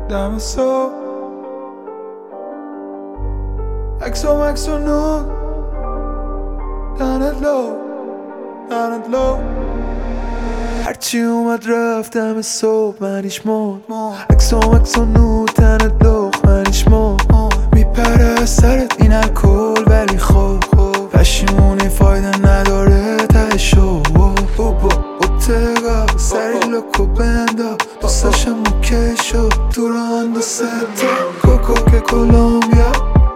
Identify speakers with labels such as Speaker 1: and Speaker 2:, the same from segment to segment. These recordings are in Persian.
Speaker 1: دم صبح عکس و نور تنت لو هرچی اومد رفت دم صبح منیش مرد عکس و نور تنت لو منیش مرد میپره از سرت این الکل ولی خوب پشیمونی فایده نداره تهشو اوتگا سری لکو بندا دوستاشم اوکی شد تو رو اندازه تا کوکو که کولومبیا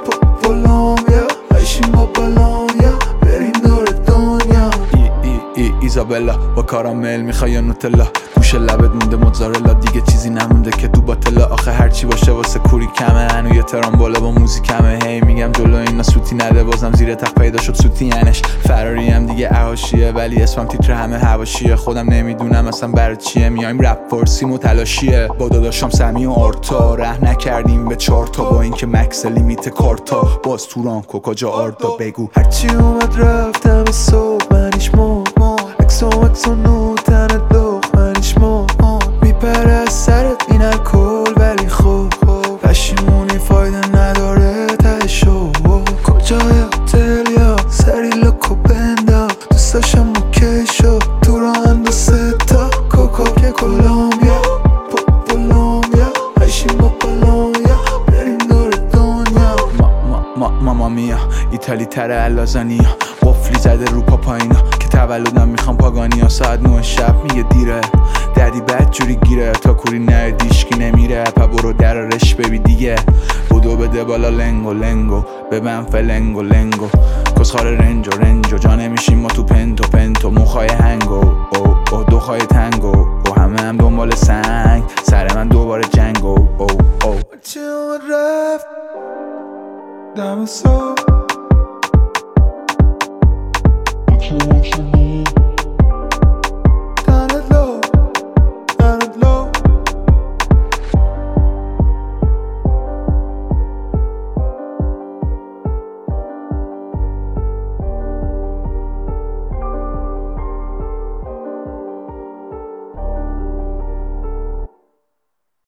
Speaker 1: عیشیم با بالامیا بریم دور دنیا ایزابلا با کارامل میخوای یا نوتلا گوش لبت مونده موتزارلا دیگه چیزی نمونده که تو باطلا آخه هرچی باشه واسه کوری کمه هنو یه ترامبولا با موزیکمه هی میگم جلو اینا سوتی نده بازم زیر تخت پیدا شد سوتی ینش فراری هم دیگه احاشیه ولی اسمم تیتر همه هواشیه خودم نمیدونم اصلا برای چیه میایم رپ فارسیم و تلاشیه با داداشام سمی و آرتا ره نکردیم به چارتا با اینکه مکس لیمیت کارتا باز توران کوکاجا آردا بگو هرچی اومد رفتم صبح منیش مرد عکس و نور تنت لو منیش مرد میپره از سرت این الکل ولی خوب پشیمونی فایده نداره تهشو کجای هتل یا سری لکو بندا دوستاشم اوکی شد تو رو اندازه تا کوکو که کولومبیا عیشیم با بالامیا بریم دور دنیا ماما میا ایتالی تره اللازانیا قفلی زده رو پاپاینا که تولدم میخوام پاگانیا ساعت 9 شب میگه دیره دردی بد جوری گیره تا کوری نه دیشکی نمیره پا برو درارش ببی دیگه بودو بده بالا لنگو ببن فلنگو کسخار رنجو جا نمیشیم ما تو پنتو موخای هنگو او دوخای تنگو همه هم دنبال سنگ سر من دوباره جنگو چه اومد رفت دم صبح